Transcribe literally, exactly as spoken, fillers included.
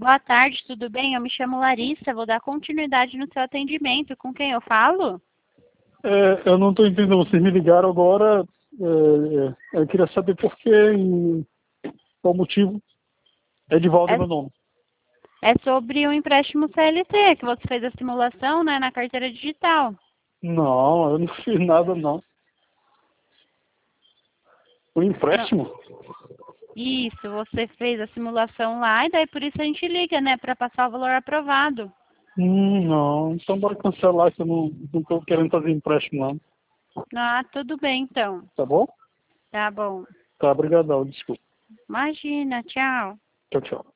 Boa tarde, tudo bem? Eu me chamo Larissa, vou dar continuidade no seu atendimento. Com quem eu falo? É, eu não estou entendendo, vocês me ligaram agora, é, eu queria saber por quê e qual o motivo. Edivaldo é É, meu nome. é sobre o empréstimo C L T, que você fez a simulação, né, na carteira digital. Não, eu não fiz nada não. O Não. empréstimo? Isso, você fez a simulação lá e daí por isso a gente liga, né, para passar o valor aprovado. Hum, não, então bora cancelar que eu não estou querendo fazer empréstimo não. Ah, tudo bem então. Tá bom? Tá bom. Tá, obrigadão, desculpa. Imagina, tchau. Tchau, tchau.